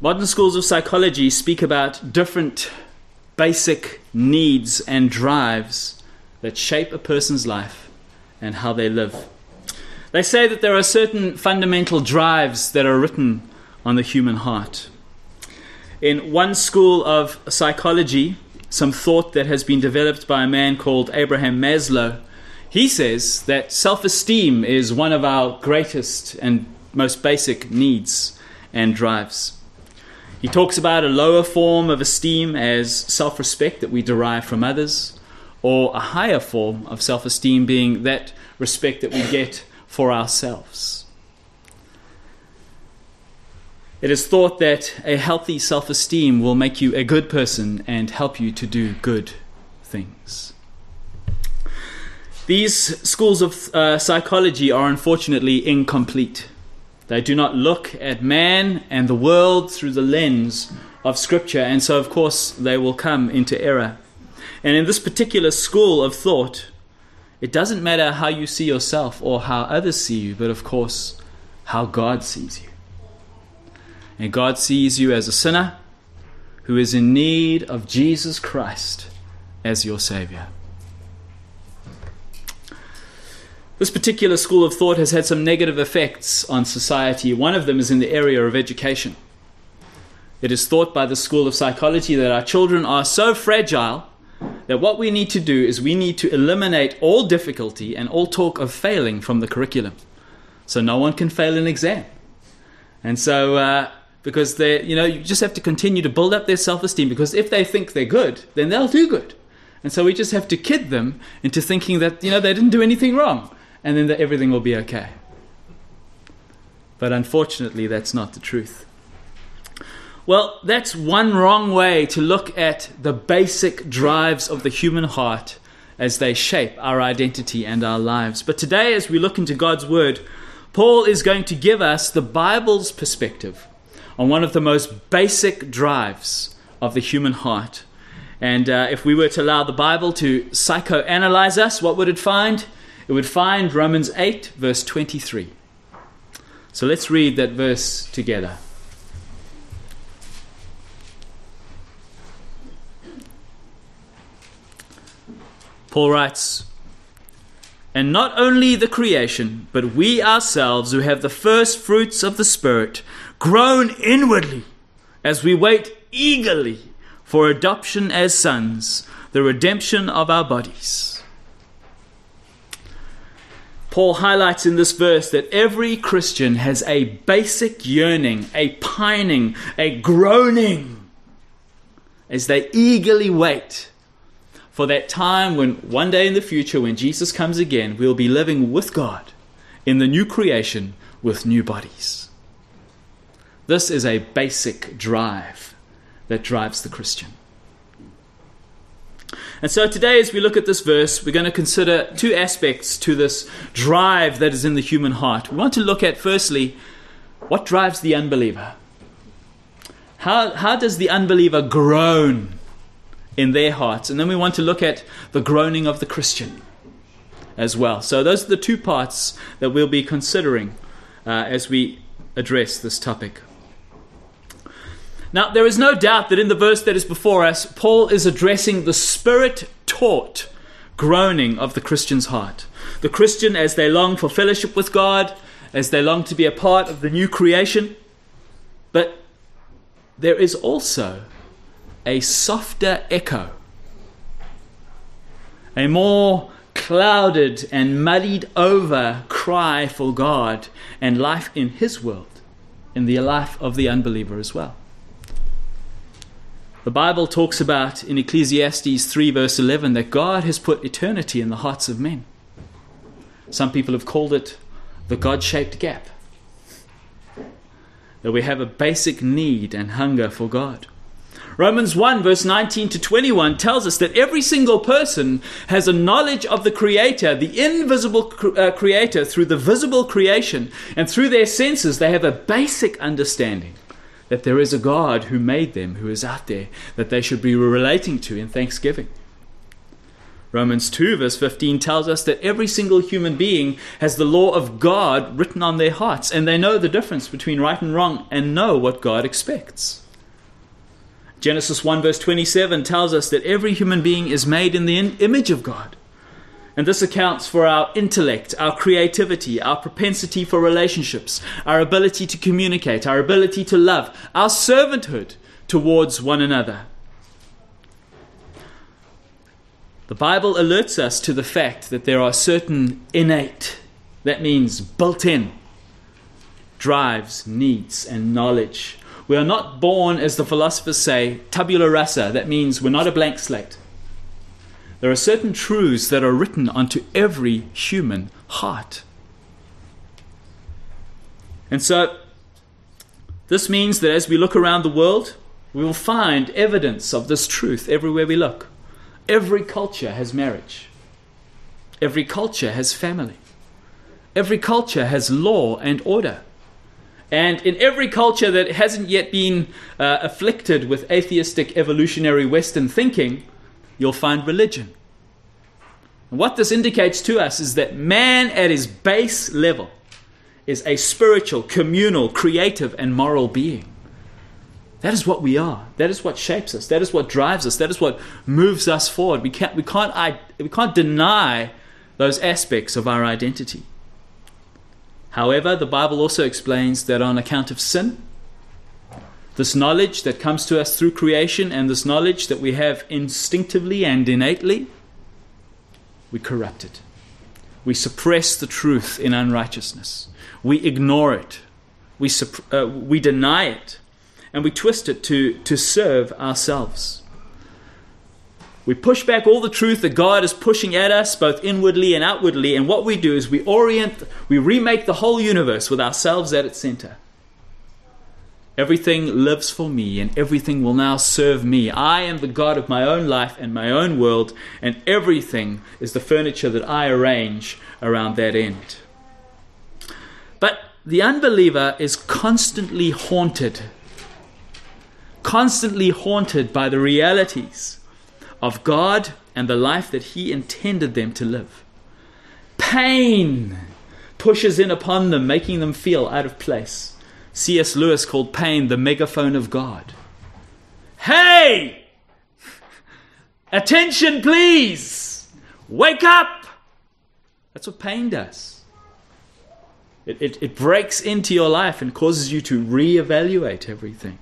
Modern schools of psychology speak about different basic needs and drives that shape a person's life and how they live. They say that there are certain fundamental drives that are written on the human heart. In one school of psychology, some thought that has been developed by a man called Abraham Maslow, he says that self-esteem is one of our greatest and most basic needs and drives. He talks about a lower form of esteem as self-respect that we derive from others, or a higher form of self-esteem being that respect that we get for ourselves. It is thought that a healthy self-esteem will make you a good person and help you to do good things. These schools of psychology are unfortunately incomplete. They do not look at man and the world through the lens of Scripture, and so of course they will come into error. And in this particular school of thought, it doesn't matter how you see yourself or how others see you, but of course how God sees you. And God sees you as a sinner who is in need of Jesus Christ as your Savior. This particular school of thought has had some negative effects on society. One of them is in the area of education. It is thought by the school of psychology that our children are so fragile that what we need to do is we need to eliminate all difficulty and all talk of failing from the curriculum. So no one can fail an exam. And so, because you just have to continue to build up their self-esteem, because if they think they're good, then they'll do good. And so we just have to kid them into thinking that, they didn't do anything wrong, and then that everything will be okay. But unfortunately, that's not the truth. Well, that's one wrong way to look at the basic drives of the human heart as they shape our identity and our lives. But today, as we look into God's Word, Paul is going to give us the Bible's perspective on one of the most basic drives of the human heart. And if we were to allow the Bible to psychoanalyze us, what would it find? It would find Romans 8, verse 23. So let's read that verse together. Paul writes, "And not only the creation, but we ourselves who have the first fruits of the Spirit, groan inwardly as we wait eagerly for adoption as sons, the redemption of our bodies." Paul highlights in this verse that every Christian has a basic yearning, a pining, a groaning, as they eagerly wait for that time when one day in the future, when Jesus comes again, we'll be living with God in the new creation with new bodies. This is a basic drive that drives the Christian. And so today, as we look at this verse, we're going to consider two aspects to this drive that is in the human heart. We want to look at, firstly, what drives the unbeliever? How does the unbeliever groan in their hearts? And then we want to look at the groaning of the Christian as well. So those are the two parts that we'll be considering as we address this topic. Now, there is no doubt that in the verse that is before us, Paul is addressing the Spirit-taught groaning of the Christian's heart. The Christian, as they long for fellowship with God, as they long to be a part of the new creation. But there is also a softer echo, a more clouded and muddied over cry for God and life in His world, in the life of the unbeliever as well. The Bible talks about in Ecclesiastes 3 verse 11 that God has put eternity in the hearts of men. Some people have called it the God-shaped gap. That we have a basic need and hunger for God. Romans 1 verse 19 to 21 tells us that every single person has a knowledge of the Creator, the invisible Creator, through the visible creation. And through their senses they have a basic understanding that there is a God who made them, who is out there, that they should be relating to in thanksgiving. Romans 2 verse 15 tells us that every single human being has the law of God written on their hearts, and they know the difference between right and wrong and know what God expects. Genesis 1 verse 27 tells us that every human being is made in the image of God. And this accounts for our intellect, our creativity, our propensity for relationships, our ability to communicate, our ability to love, our servanthood towards one another. The Bible alerts us to the fact that there are certain innate, that means built-in, drives, needs, and knowledge. We are not born, as the philosophers say, tabula rasa. That means we're not a blank slate. There are certain truths that are written onto every human heart. And so, this means that as we look around the world, we will find evidence of this truth everywhere we look. Every culture has marriage. Every culture has family. Every culture has law and order. And in every culture that hasn't yet been afflicted with atheistic evolutionary Western thinking, you'll find religion. And what this indicates to us is that man at his base level is a spiritual, communal, creative, and moral being. That is what we are. That is what shapes us. That is what drives us. That is what moves us forward. We can't deny those aspects of our identity. However, the Bible also explains that on account of sin, this knowledge that comes to us through creation and this knowledge that we have instinctively and innately, we corrupt it. We suppress the truth in unrighteousness. We ignore it. We deny it. And we twist it to serve ourselves. We push back all the truth that God is pushing at us, both inwardly and outwardly. And what we do is we remake the whole universe with ourselves at its center. Everything lives for me, and everything will now serve me. I am the God of my own life and my own world, and everything is the furniture that I arrange around that end. But the unbeliever is constantly haunted by the realities of God and the life that He intended them to live. Pain pushes in upon them, making them feel out of place. C.S. Lewis called pain the megaphone of God. Hey! Attention, please! Wake up! That's what pain does. It breaks into your life and causes you to reevaluate everything.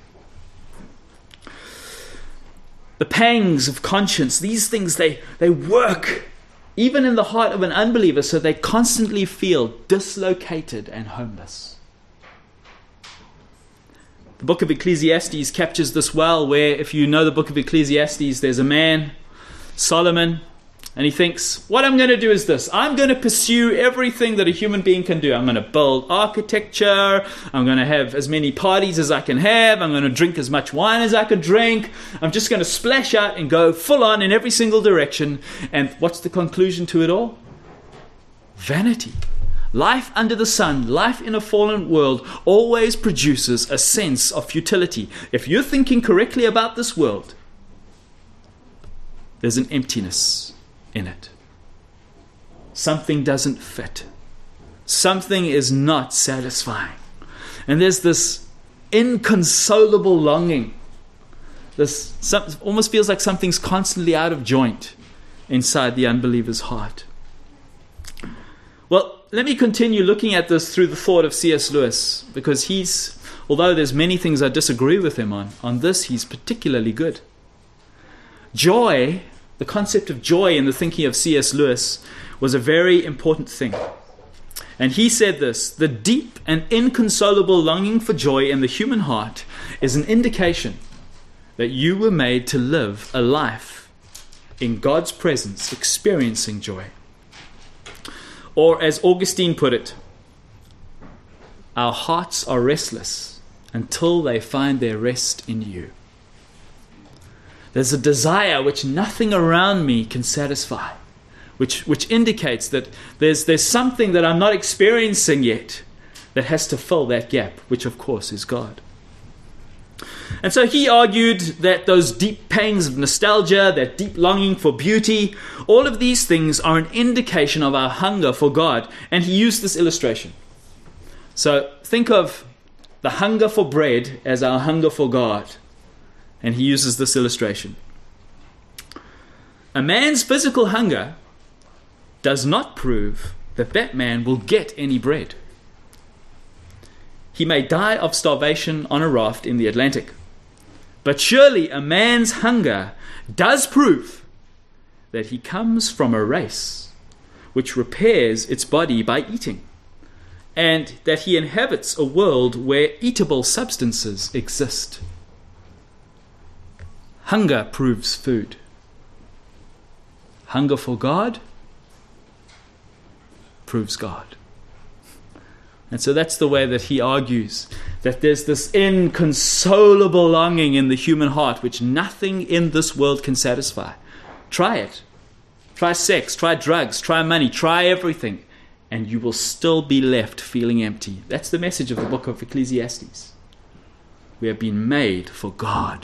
The pangs of conscience, these things, they work even in the heart of an unbeliever, so they constantly feel dislocated and homeless. The book of Ecclesiastes captures this well, where if you know the book of Ecclesiastes, there's a man, Solomon, and he thinks, what I'm going to do is this. I'm going to pursue everything that a human being can do. I'm going to build architecture. I'm going to have as many parties as I can have. I'm going to drink as much wine as I can drink. I'm just going to splash out and go full on in every single direction. And what's the conclusion to it all? Vanity. Life under the sun, life in a fallen world, always produces a sense of futility. If you're thinking correctly about this world, there's an emptiness in it. Something doesn't fit. Something is not satisfying. And there's this inconsolable longing. Almost feels like something's constantly out of joint inside the unbeliever's heart. Well, let me continue looking at this through the thought of C.S. Lewis, because although there's many things I disagree with him on this he's particularly good. Joy, the concept of joy in the thinking of C.S. Lewis, was a very important thing. And he said this: the deep and inconsolable longing for joy in the human heart is an indication that you were made to live a life in God's presence, experiencing joy. Or as Augustine put it, our hearts are restless until they find their rest in you. There's a desire which nothing around me can satisfy, which indicates that there's something that I'm not experiencing yet that has to fill that gap, which of course is God. And so he argued that those deep pangs of nostalgia, that deep longing for beauty, all of these things are an indication of our hunger for God. And he used this illustration. So think of the hunger for bread as our hunger for God. And he uses this illustration. A man's physical hunger does not prove that that man will get any bread. He may die of starvation on a raft in the Atlantic. But surely a man's hunger does prove that he comes from a race which repairs its body by eating, and that he inhabits a world where eatable substances exist. Hunger proves food. Hunger for God proves God. And so that's the way that he argues that there's this inconsolable longing in the human heart which nothing in this world can satisfy. Try it. Try sex, try drugs, try money, try everything, and you will still be left feeling empty. That's the message of the book of Ecclesiastes. We have been made for God.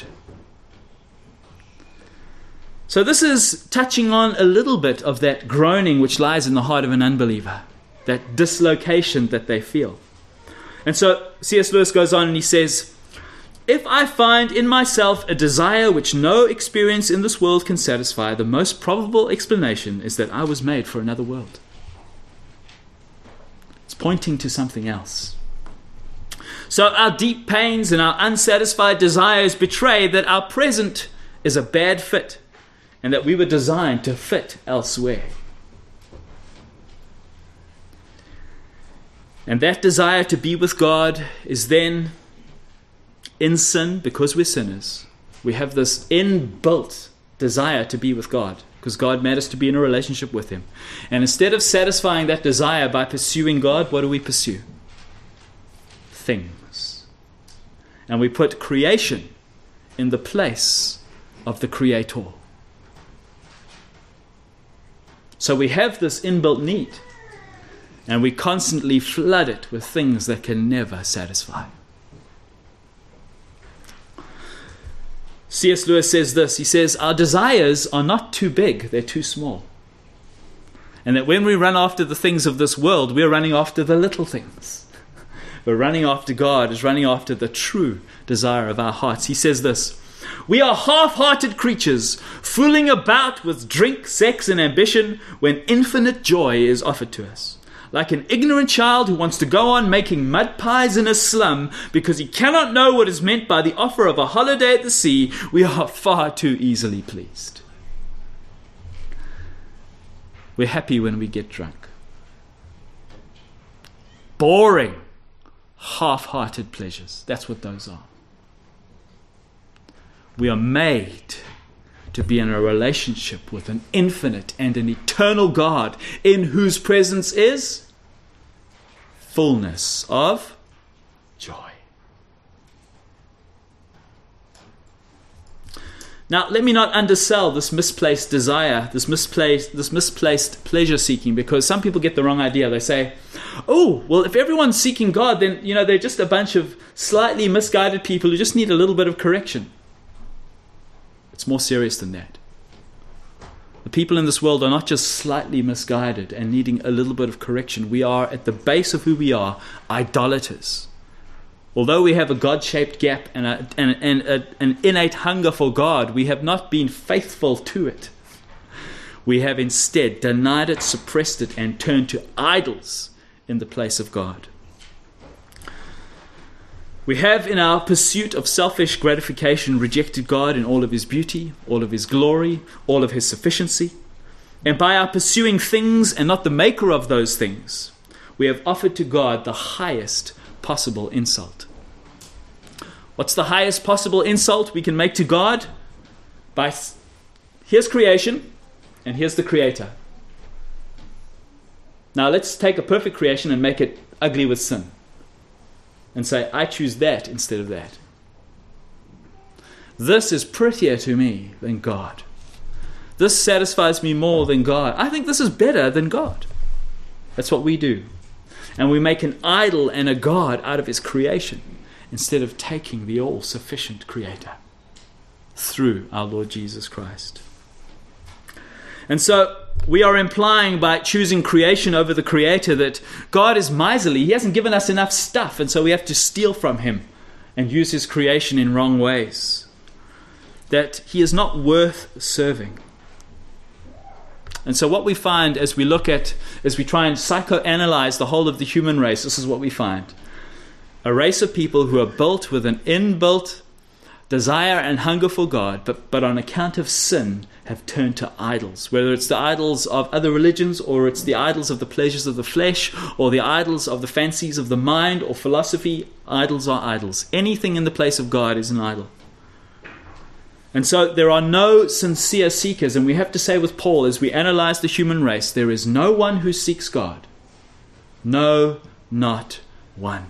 So this is touching on a little bit of that groaning which lies in the heart of an unbeliever, that dislocation that they feel. And so C.S. Lewis goes on and he says, if I find in myself a desire which no experience in this world can satisfy, the most probable explanation is that I was made for another world. It's pointing to something else. So our deep pains and our unsatisfied desires betray that our present is a bad fit and that we were designed to fit elsewhere. And that desire to be with God is then in sin, because we're sinners. We have this inbuilt desire to be with God because God made us to be in a relationship with Him. And instead of satisfying that desire by pursuing God, what do we pursue? Things. And we put creation in the place of the Creator. So we have this inbuilt need, and we constantly flood it with things that can never satisfy. C.S. Lewis says this. He says, our desires are not too big, they're too small. And that when we run after the things of this world, we're running after the little things. But running after God is running after the true desire of our hearts. He says this, we are half-hearted creatures, fooling about with drink, sex, and ambition when infinite joy is offered to us. Like an ignorant child who wants to go on making mud pies in a slum because he cannot know what is meant by the offer of a holiday at the sea, we are far too easily pleased. We're happy when we get drunk. Boring, half-hearted pleasures. That's what those are. We are made to be in a relationship with an infinite and an eternal God in whose presence is fullness of joy. Now, let me not undersell this misplaced desire, this misplaced pleasure seeking, because some people get the wrong idea. They say, oh, well, if everyone's seeking God, then, they're just a bunch of slightly misguided people who just need a little bit of correction. It's more serious than that. The people in this world are not just slightly misguided and needing a little bit of correction. We are, at the base of who we are, idolaters. Although we have a God-shaped gap and an innate hunger for God, we have not been faithful to it. We have instead denied it, suppressed it, and turned to idols in the place of God. We have, in our pursuit of selfish gratification, rejected God in all of His beauty, all of His glory, all of His sufficiency. And by our pursuing things and not the maker of those things, we have offered to God the highest possible insult. What's the highest possible insult we can make to God? Here's creation, and here's the Creator. Now let's take a perfect creation and make it ugly with sin. And say, I choose that instead of that. This is prettier to me than God. This satisfies me more than God. I think this is better than God. That's what we do. And we make an idol and a God out of His creation. instead of taking the all-sufficient Creator through our Lord Jesus Christ. And so we are implying by choosing creation over the Creator that God is miserly. He hasn't given us enough stuff, and so we have to steal from Him and use His creation in wrong ways. That He is not worth serving. And so what we find as we try and psychoanalyze the whole of the human race, this is what we find. A race of people who are built with an inbuilt desire and hunger for God, but on account of sin have turned to idols. Whether it's the idols of other religions, or it's the idols of the pleasures of the flesh, or the idols of the fancies of the mind, or philosophy, idols are idols. Anything in the place of God is an idol. And so there are no sincere seekers, and we have to say with Paul, as we analyze the human race, there is no one who seeks God. No, not one.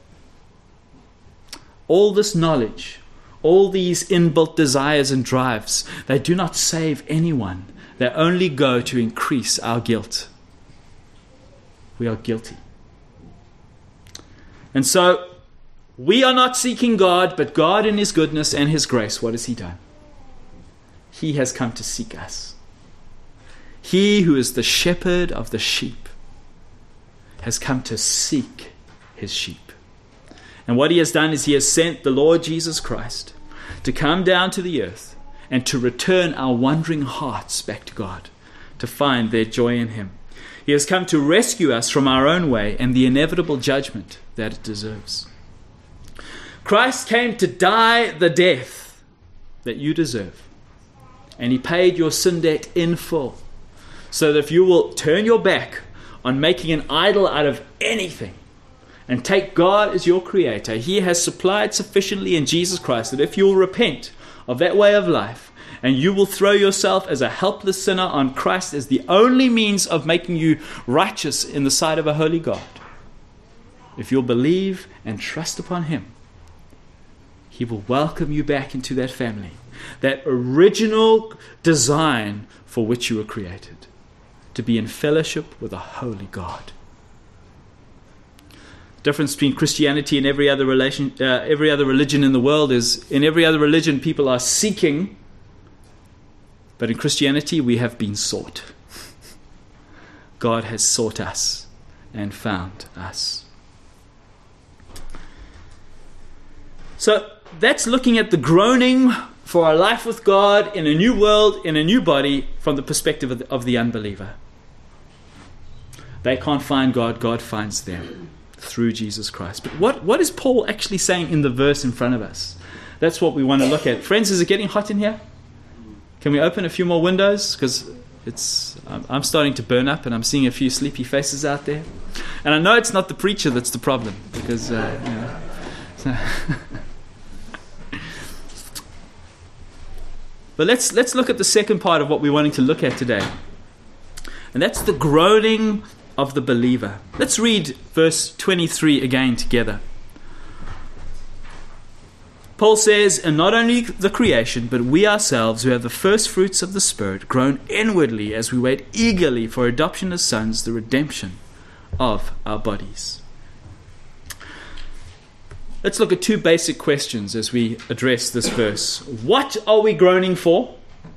All this knowledge, all these inbuilt desires and drives, they do not save anyone. They only go to increase our guilt. We are guilty. And so we are not seeking God, but God in His goodness and His grace, what has He done? He has come to seek us. He who is the shepherd of the sheep has come to seek His sheep. And what He has done is He has sent the Lord Jesus Christ to come down to the earth and to return our wandering hearts back to God, to find their joy in Him. He has come to rescue us from our own way and the inevitable judgment that it deserves. Christ came to die the death that you deserve. And He paid your sin debt in full. So that if you will turn your back on making an idol out of anything and take God as your Creator, He has supplied sufficiently in Jesus Christ that if you will repent of that way of life and you will throw yourself as a helpless sinner on Christ as the only means of making you righteous in the sight of a holy God, if you'll believe and trust upon Him, He will welcome you back into that family, that original design for which you were created, to be in fellowship with a holy God. The difference between Christianity and every other religion in the world is, in every other religion people are seeking, but in Christianity we have been sought. God has sought us and found us. So that's looking at the groaning for our life with God in a new world, in a new body, from the perspective of the unbeliever. They can't find God, God finds them through Jesus Christ. But what is Paul actually saying in the verse in front of us? That's what we want to look at. Friends, is it getting hot in here? Can we open a few more windows? Because I'm starting to burn up and I'm seeing a few sleepy faces out there. And I know it's not the preacher that's the problem, because But let's look at the second part of what we're wanting to look at today. And that's the groaning of the believer. Let's read verse 23 again together. Paul says, "And not only the creation, but we ourselves who have the first fruits of the Spirit groan inwardly as we wait eagerly for adoption as sons, the redemption of our bodies." Let's look at two basic questions as we address this verse. What are we groaning for?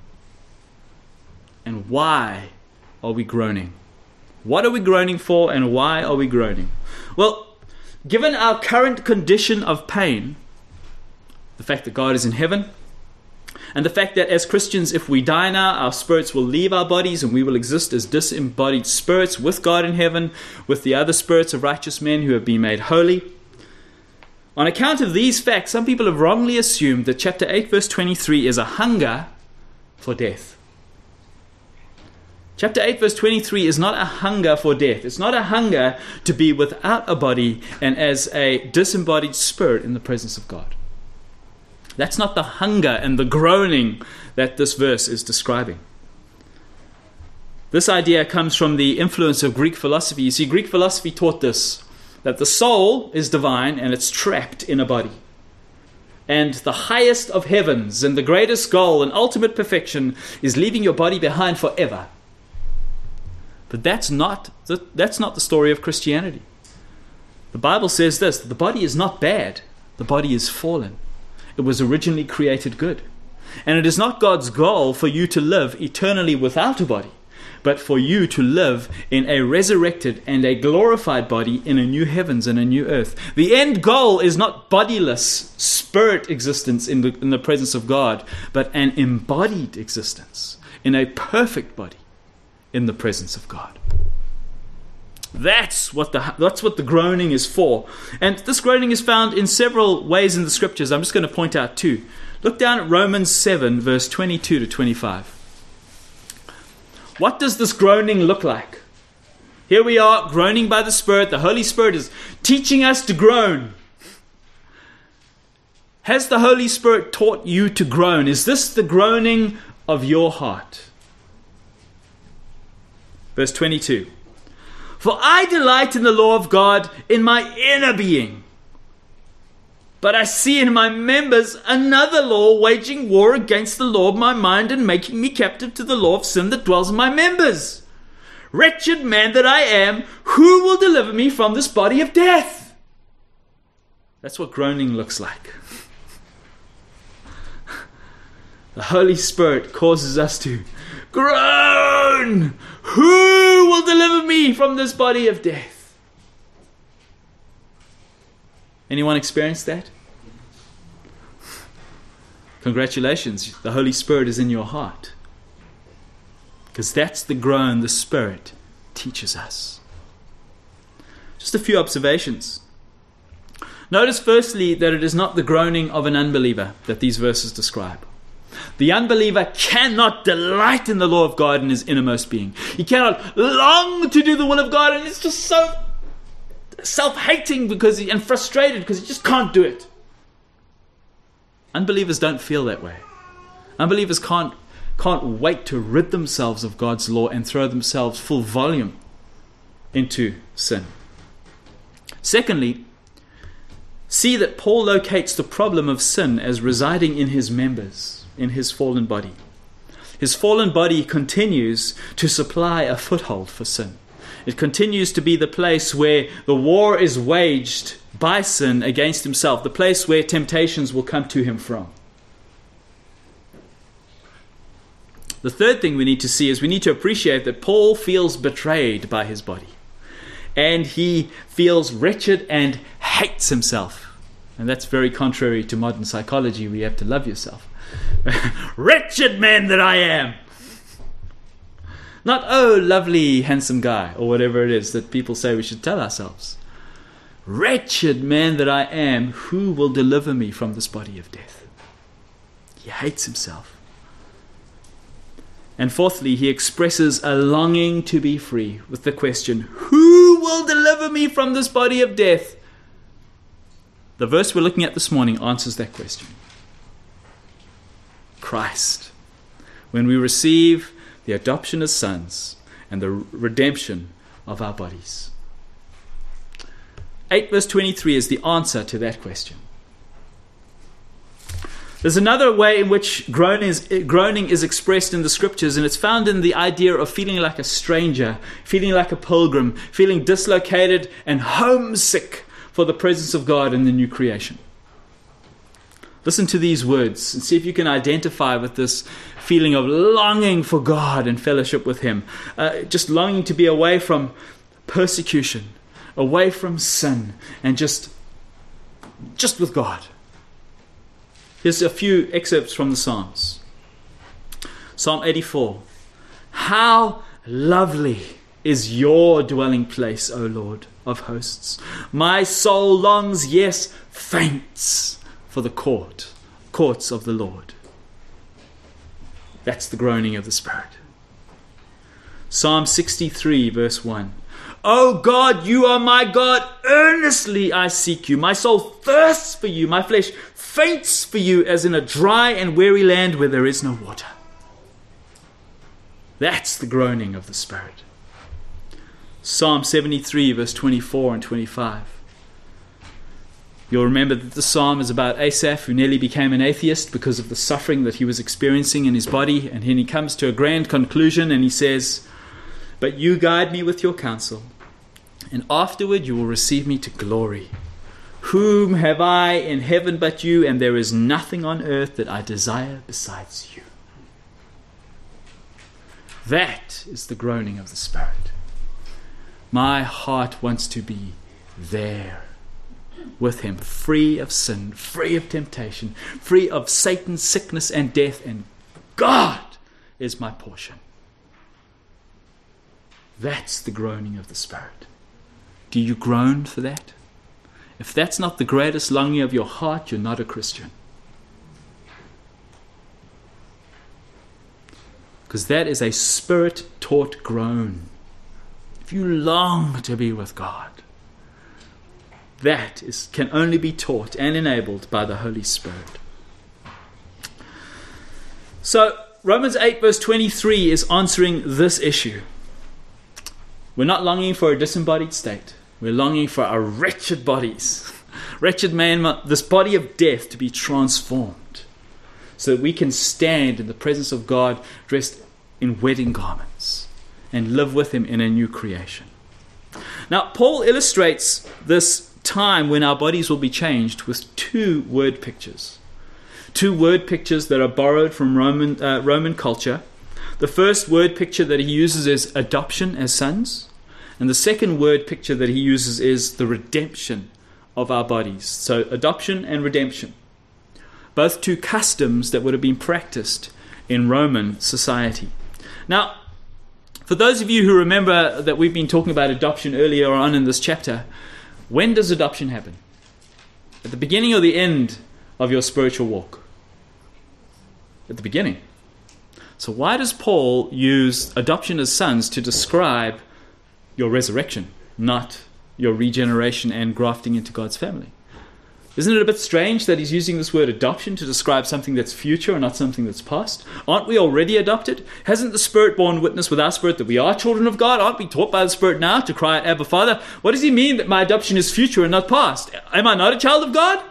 And why are we groaning? What are we groaning for and why are we groaning? Well, given our current condition of pain, the fact that God is in heaven, and the fact that as Christians, if we die now, our spirits will leave our bodies and we will exist as disembodied spirits with God in heaven, with the other spirits of righteous men who have been made holy. On account of these facts, some people have wrongly assumed that chapter 8 verse 23 is a hunger for death. Chapter 8 verse 23 is not a hunger for death. It's not a hunger to be without a body and as a disembodied spirit in the presence of God. That's not the hunger and the groaning that this verse is describing. This idea comes from the influence of Greek philosophy. You see, Greek philosophy taught this, that the soul is divine and it's trapped in a body. And the highest of heavens and the greatest goal and ultimate perfection is leaving your body behind forever. But that's not the story of Christianity. The Bible says this, that the body is not bad. The body is fallen. It was originally created good. And it is not God's goal for you to live eternally without a body, but for you to live in a resurrected and a glorified body in a new heavens and a new earth. The end goal is not bodiless spirit existence in the presence of God, but an embodied existence in a perfect body in the presence of God. That's what the groaning is for. And this groaning is found in several ways in the scriptures. I'm just going to point out two. Look down at Romans 7, verse 22 to 25. What does this groaning look like? Here we are, groaning by the Spirit. The Holy Spirit is teaching us to groan. Has the Holy Spirit taught you to groan? Is this the groaning of your heart? Verse 22. For I delight in the law of God in my inner being. But I see in my members another law waging war against the law of my mind and making me captive to the law of sin that dwells in my members. Wretched man that I am, who will deliver me from this body of death? That's what groaning looks like. The Holy Spirit causes us to groan. Who will deliver me from this body of death? Anyone experienced that? Congratulations, the Holy Spirit is in your heart. Because that's the groan the Spirit teaches us. Just a few observations. Notice firstly that it is not the groaning of an unbeliever that these verses describe. The unbeliever cannot delight in the law of God in his innermost being. He cannot long to do the will of God, and it's just so self-hating and frustrated because he just can't do it. Unbelievers don't feel that way. Unbelievers can't wait to rid themselves of God's law and throw themselves full volume into sin. Secondly, see that Paul locates the problem of sin as residing in his members, in his fallen body. His fallen body continues to supply a foothold for sin. It continues to be the place where the war is waged by sin against himself, the place where temptations will come to him from. The third thing we need to see is we need to appreciate that Paul feels betrayed by his body. And he feels wretched and hates himself. And that's very contrary to modern psychology, where you have to love yourself. Wretched man that I am! Not, oh, lovely, handsome guy, or whatever it is that people say we should tell ourselves. Wretched man that I am, who will deliver me from this body of death? He hates himself. And fourthly, he expresses a longing to be free with the question, who will deliver me from this body of death? The verse we're looking at this morning answers that question. Christ. When we receive the adoption as sons and the redemption of our bodies. 8 verse 23 is the answer to that question. There's another way in which groaning is expressed in the scriptures, and it's found in the idea of feeling like a stranger, feeling like a pilgrim, feeling dislocated and homesick for the presence of God in the new creation. Listen to these words and see if you can identify with this feeling of longing for God and fellowship with Him. Just longing to be away from persecution, away from sin, and just with God. Here's a few excerpts from the Psalms. Psalm 84. How lovely is your dwelling place, O Lord of hosts. My soul longs, yes, faints for the courts of the Lord. That's the groaning of the Spirit. Psalm 63 verse 1. O God, you are my God. Earnestly I seek you. My soul thirsts for you. My flesh faints for you as in a dry and weary land where there is no water. That's the groaning of the Spirit. Psalm 73 verse 24 and 25. You'll remember that the psalm is about Asaph, who nearly became an atheist because of the suffering that he was experiencing in his body. And then he comes to a grand conclusion and he says, but you guide me with your counsel, and afterward you will receive me to glory. Whom have I in heaven but you, and there is nothing on earth that I desire besides you. That is the groaning of the Spirit. My heart wants to be there with him, free of sin, free of temptation, free of Satan, sickness, and death, and God is my portion. That's the groaning of the Spirit. Do you groan for that? If that's not the greatest longing of your heart, you're not a Christian. Because that is a Spirit-taught groan. If you long to be with God, that can only be taught and enabled by the Holy Spirit. So, Romans 8 verse 23 is answering this issue. We're not longing for a disembodied state. We're longing for our wretched bodies, wretched man, this body of death to be transformed so that we can stand in the presence of God dressed in wedding garments and live with him in a new creation. Now, Paul illustrates this time when our bodies will be changed with two word pictures. Two word pictures that are borrowed from Roman culture. The first word picture that he uses is adoption as sons. And the second word picture that he uses is the redemption of our bodies. So adoption and redemption. Both two customs that would have been practiced in Roman society. Now, for those of you who remember that we've been talking about adoption earlier on in this chapter, when does adoption happen? At the beginning or the end of your spiritual walk? At the beginning. So why does Paul use adoption as sons to describe your resurrection, not your regeneration and grafting into God's family? Isn't it a bit strange that he's using this word adoption to describe something that's future and not something that's past? Aren't we already adopted? Hasn't the Spirit borne witness with our spirit that we are children of God? Aren't we taught by the Spirit now to cry out, Abba, Father? What does he mean that my adoption is future and not past? Am I not a child of God?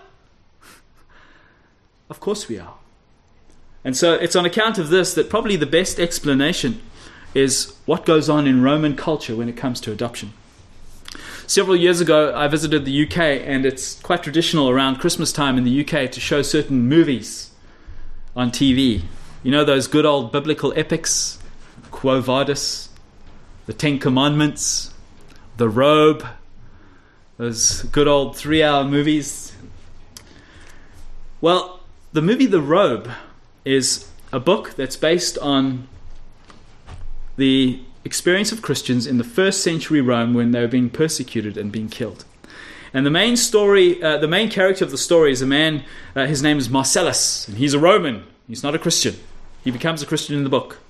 Of course we are. And so it's on account of this that probably the best explanation is what goes on in Roman culture when it comes to adoption. Several years ago, I visited the UK, and it's quite traditional around Christmas time in the UK to show certain movies on TV. You know those good old biblical epics, Quo Vadis, the Ten Commandments, The Robe, those good old 3-hour movies. Well, the movie The Robe is a book that's based on the experience of Christians in the first century Rome when they were being persecuted and being killed. And the main story, the main character of the story is a man, his name is Marcellus, and he's a Roman. He's not a Christian. He becomes a Christian in the book.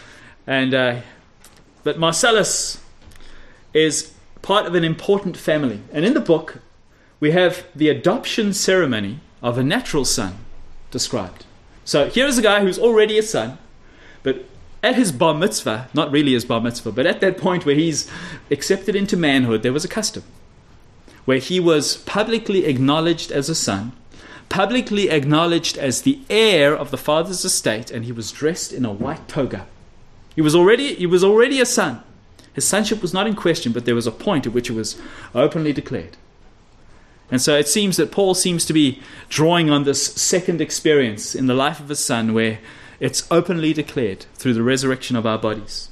But Marcellus is part of an important family. And in the book, we have the adoption ceremony of a natural son described. So here is a guy who's already a son, but at his bar mitzvah, not really his bar mitzvah, but at that point where he's accepted into manhood, there was a custom where he was publicly acknowledged as a son, publicly acknowledged as the heir of the father's estate, and he was dressed in a white toga. He was already a son. His sonship was not in question, but there was a point at which it was openly declared. And so it seems that Paul seems to be drawing on this second experience in the life of his son where it's openly declared through the resurrection of our bodies.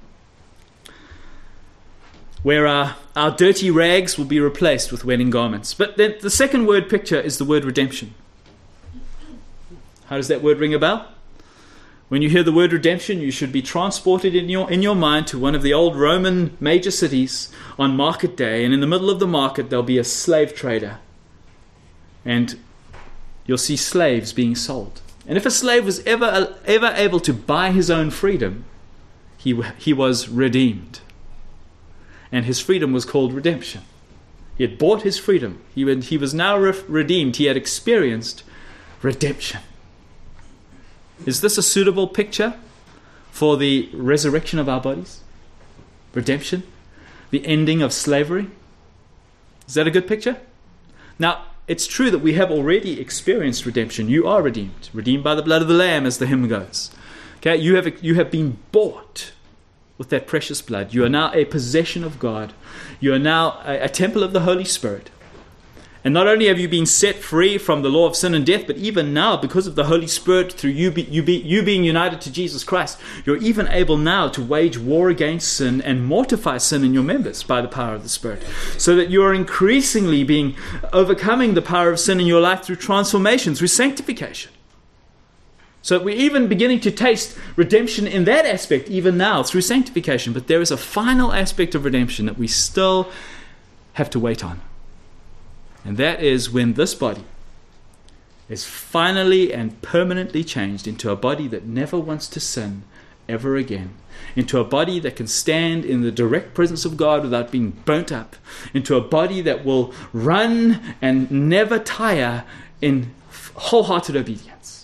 Where our dirty rags will be replaced with wedding garments. But then the second word picture is the word redemption. How does that word ring a bell? When you hear the word redemption, you should be transported in your mind to one of the old Roman major cities on market day, and in the middle of the market there'll be a slave trader. And you'll see slaves being sold. And if a slave was ever able to buy his own freedom, he was redeemed. And his freedom was called redemption. He had bought his freedom. He was now redeemed. He had experienced redemption. Is this a suitable picture for the resurrection of our bodies? Redemption? The ending of slavery? Is that a good picture? Now, it's true that we have already experienced redemption. You are redeemed. Redeemed by the blood of the Lamb, as the hymn goes. Okay, you have been bought with that precious blood. You are now a possession of God. You are now a temple of the Holy Spirit. And not only have you been set free from the law of sin and death, but even now, because of the Holy Spirit, through you being united to Jesus Christ, you're even able now to wage war against sin and mortify sin in your members by the power of the Spirit. So that you are increasingly overcoming the power of sin in your life through transformation, through sanctification. So we're even beginning to taste redemption in that aspect, even now, through sanctification. But there is a final aspect of redemption that we still have to wait on. And that is when this body is finally and permanently changed into a body that never wants to sin ever again, into a body that can stand in the direct presence of God without being burnt up, into a body that will run and never tire in wholehearted obedience.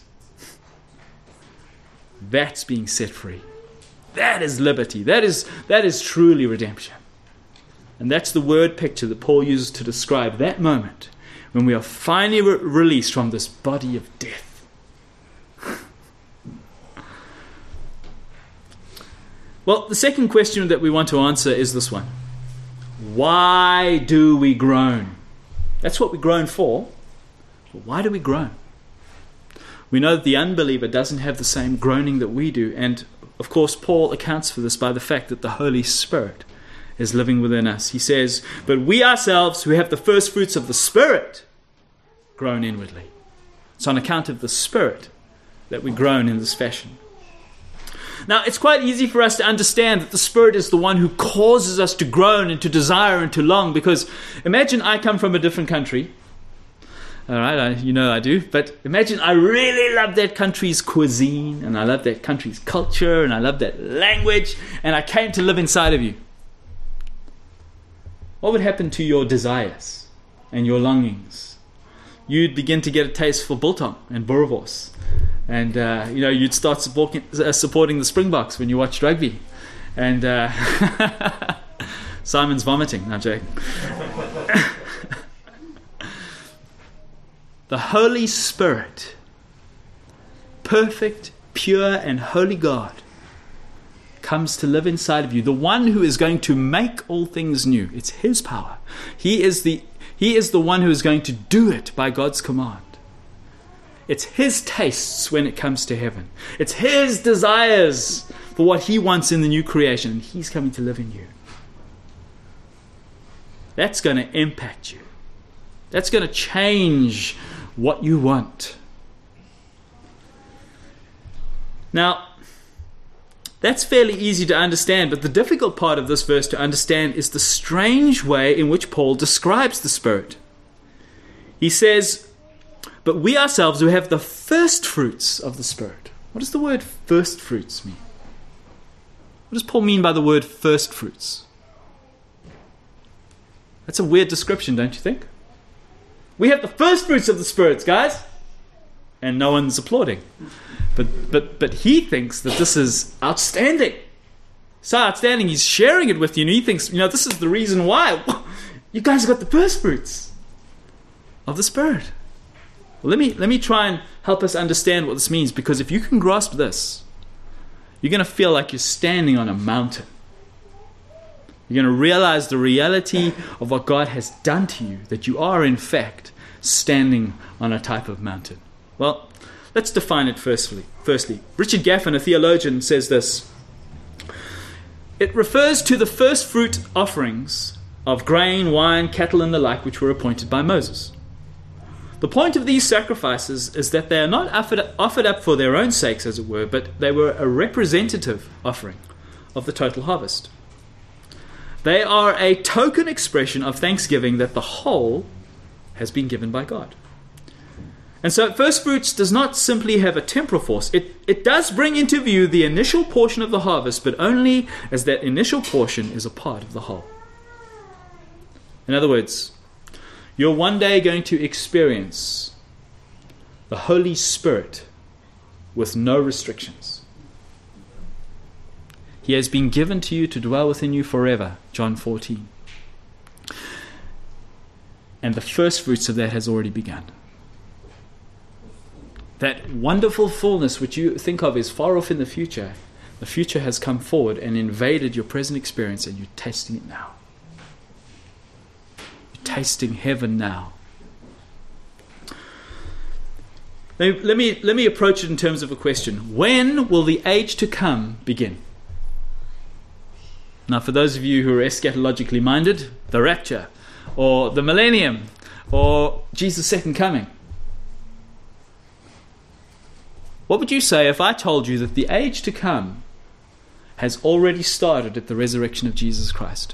That's being set free. That is liberty. That is truly redemption. And that's the word picture that Paul uses to describe that moment when we are finally released from this body of death. Well, the second question that we want to answer is this one. Why do we groan? That's what we groan for. But why do we groan? We know that the unbeliever doesn't have the same groaning that we do. And, of course, Paul accounts for this by the fact that the Holy Spirit is living within us. He says, but we ourselves who have the first fruits of the Spirit groan inwardly. It's on account of the Spirit that we groan in this fashion. Now, it's quite easy for us to understand that the Spirit is the one who causes us to groan and to desire and to long, because imagine I come from a different country. All right, I do. But imagine I really love that country's cuisine, and I love that country's culture, and I love that language, and I came to live inside of you. What would happen to your desires and your longings? You'd begin to get a taste for biltong and boerewors. And, you'd start supporting the Springboks when you watched rugby. And Simon's vomiting. No, joking. The Holy Spirit, perfect, pure, and holy God, comes to live inside of you, the one who is going to make all things new. It's his power. He is the one who is going to do it by God's command. It's his tastes when it comes to heaven. It's his desires for what he wants in the new creation, and he's coming to live in you. That's going to impact you. That's going to change what you want. Now, that's fairly easy to understand, but the difficult part of this verse to understand is the strange way in which Paul describes the Spirit. He says, but we ourselves who have the first fruits of the Spirit. What does the word first fruits mean? What does Paul mean by the word first fruits? That's a weird description, don't you think? We have the first fruits of the Spirit, guys. And no one's applauding. But he thinks that this is outstanding. So outstanding, he's sharing it with you, and he thinks, this is the reason why. You guys got the first fruits of the Spirit. Well, let me try and help us understand what this means, because if you can grasp this, you're going to feel like you're standing on a mountain. You're going to realize the reality of what God has done to you, that you are, in fact, standing on a type of mountain. Well, let's define it firstly. Richard Gaffin, a theologian, says this. It refers to the first fruit offerings of grain, wine, cattle, and the like, which were appointed by Moses. The point of these sacrifices is that they are not offered up for their own sakes, as it were, but they were a representative offering of the total harvest. They are a token expression of thanksgiving that the whole has been given by God. And so first fruits does not simply have a temporal force. It does bring into view the initial portion of the harvest, but only as that initial portion is a part of the whole. In other words, you're one day going to experience the Holy Spirit with no restrictions. He has been given to you to dwell within you forever, John 14. And the first fruits of that has already begun. That wonderful fullness which you think of is far off in the future has come forward and invaded your present experience, and you're tasting it now. You're tasting heaven now Let me approach it in terms of a question. When will the age to come begin? Now, for those of you who are eschatologically minded, the rapture, or the millennium, or Jesus' second coming. What would you say if I told you that the age to come has already started at the resurrection of Jesus Christ?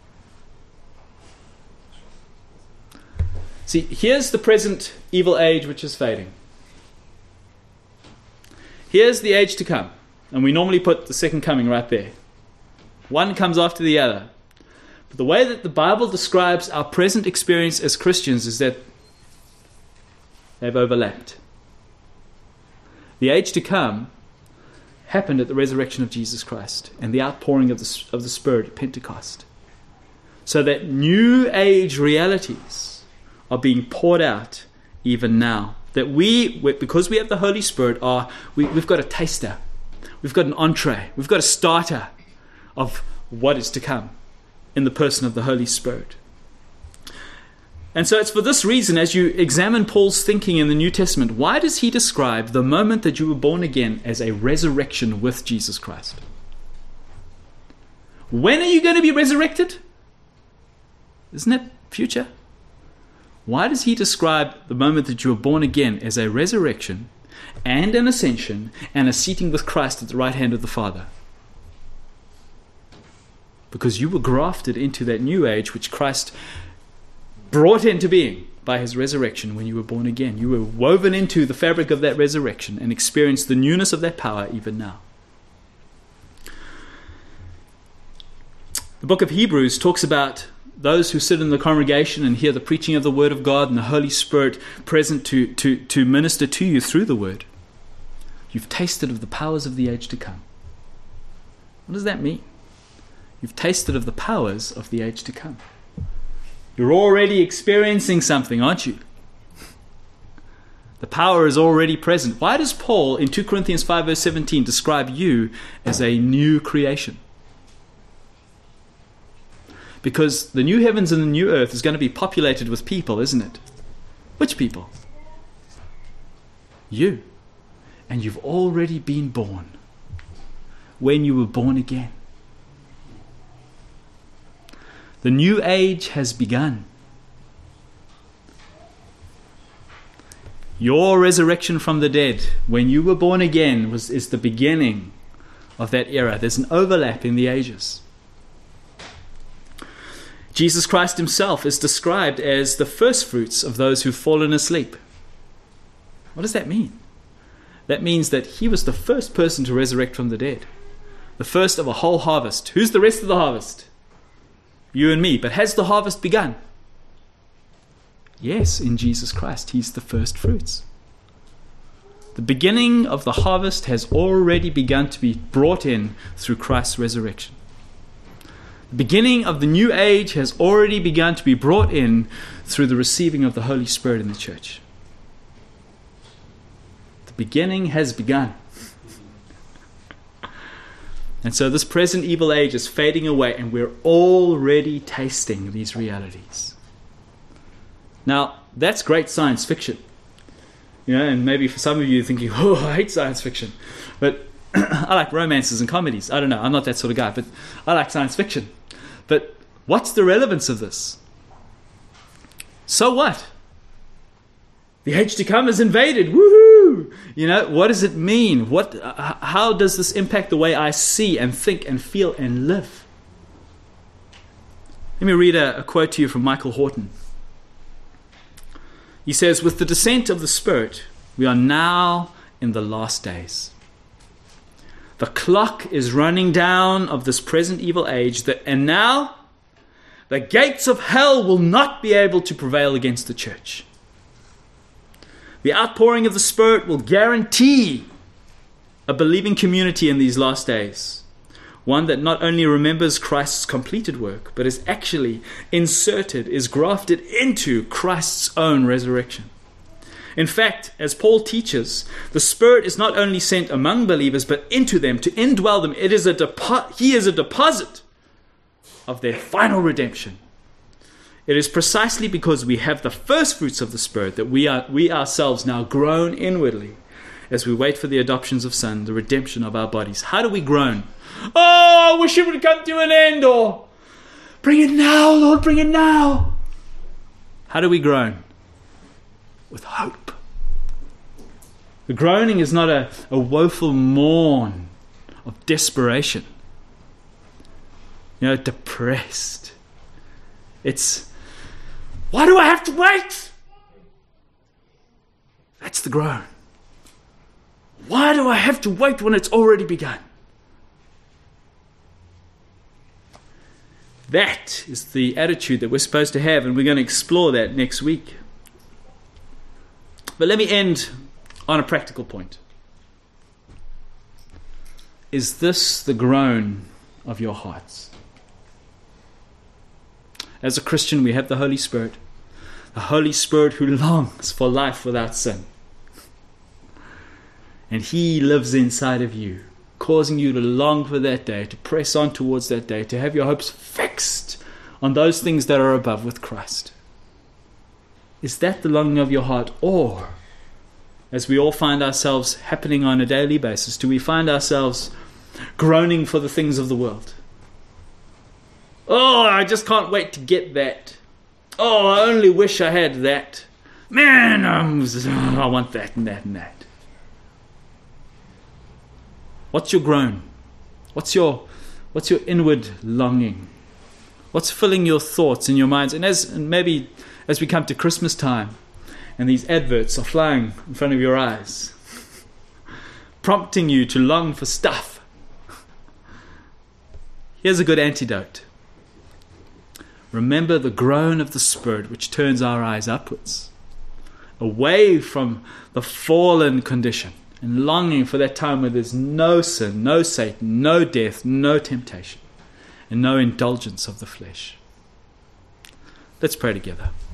See, here's the present evil age which is fading. Here's the age to come. And we normally put the second coming right there. One comes after the other. But the way that the Bible describes our present experience as Christians is that they've overlapped. The age to come happened at the resurrection of Jesus Christ and the outpouring of the Spirit at Pentecost. So that new age realities are being poured out even now. That because we have the Holy Spirit, we've got a taster. We've got an entree. We've got a starter of what is to come in the person of the Holy Spirit. And so it's for this reason, as you examine Paul's thinking in the New Testament, why does he describe the moment that you were born again as a resurrection with Jesus Christ? When are you going to be resurrected? Isn't it future? Why does he describe the moment that you were born again as a resurrection and an ascension and a seating with Christ at the right hand of the Father? Because you were grafted into that new age which Christ brought into being by his resurrection when you were born again. You were woven into the fabric of that resurrection and experienced the newness of that power even now. The book of Hebrews talks about those who sit in the congregation and hear the preaching of the Word of God and the Holy Spirit present to minister to you through the Word. You've tasted of the powers of the age to come. What does that mean? You've tasted of the powers of the age to come. You're already experiencing something, aren't you? The power is already present. Why does Paul in 2 Corinthians 5 verse 17 describe you as a new creation? Because the new heavens and the new earth is going to be populated with people, isn't it? Which people? You. And you've already been born when you were born again. The new age has begun. Your resurrection from the dead, when you were born again, is the beginning of that era. There's an overlap in the ages. Jesus Christ himself is described as the first fruits of those who've fallen asleep. What does that mean? That means that he was the first person to resurrect from the dead. The first of a whole harvest. Who's the rest of the harvest? You and me. But has the harvest begun? Yes, in Jesus Christ. He's the first fruits. The beginning of the harvest has already begun to be brought in through Christ's resurrection. The beginning of the new age has already begun to be brought in through the receiving of the Holy Spirit in the church. The beginning has begun. And so this present evil age is fading away, and we're already tasting these realities. Now, that's great science fiction. You know, and maybe for some of you thinking, oh, I hate science fiction. But I like romances and comedies. I don't know, I'm not that sort of guy, but I like science fiction. But what's the relevance of this? So what? The age to come is invaded. Woohoo! You know, what does it mean? How does this impact the way I see and think and feel and live? Let me read a quote to you from Michael Horton. He says, "With the descent of the Spirit, we are now in the last days. The clock is running down of this present evil age, and now the gates of hell will not be able to prevail against the church. The outpouring of the Spirit will guarantee a believing community in these last days, one that not only remembers Christ's completed work, but is actually is grafted into Christ's own resurrection. In fact, as Paul teaches, the Spirit is not only sent among believers, but into them, to indwell them. He is a deposit of their final redemption. It is precisely because we have the first fruits of the Spirit that we ourselves now groan inwardly as we wait for the adoptions of son, the redemption of our bodies. How do we groan? Oh, I wish it would come to an end, or bring it now, Lord, bring it now. How do we groan? With hope. The groaning is not a woeful mourn of desperation. Depressed. It's, why do I have to wait? That's the groan. Why do I have to wait when it's already begun? That is the attitude that we're supposed to have, and we're going to explore that next week. But let me end on a practical point. Is this the groan of your hearts? As a Christian, we have the Holy Spirit who longs for life without sin. And He lives inside of you, causing you to long for that day, to press on towards that day, to have your hopes fixed on those things that are above with Christ. Is that the longing of your heart? Or, as we all find ourselves happening on a daily basis, do we find ourselves groaning for the things of the world? Oh, I just can't wait to get that. Oh, I only wish I had that. Man, I want that and that and that. What's your groan? What's your inward longing? What's filling your thoughts in your minds? And maybe as we come to Christmas time, and these adverts are flying in front of your eyes, prompting you to long for stuff. Here's a good antidote. Remember the groan of the Spirit, which turns our eyes upwards, away from the fallen condition, and longing for that time where there's no sin, no Satan, no death, no temptation, and no indulgence of the flesh. Let's pray together.